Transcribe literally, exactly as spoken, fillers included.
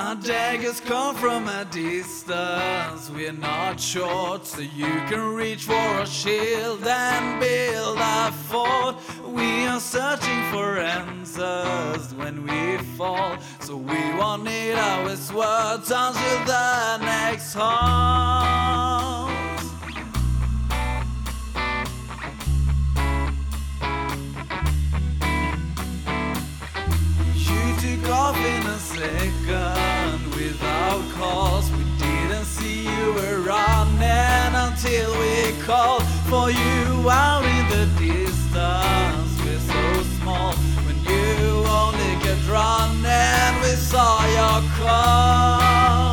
Our daggers come from a distance. We're not short, so you can reach for a shield and build a fort. We are searching for answers when we fall, so we won't need our swords until the next halt. Took off in a second without cause. We didn't see you were running until we called for you out in the distance. We're so small when you only kept running. We saw your call.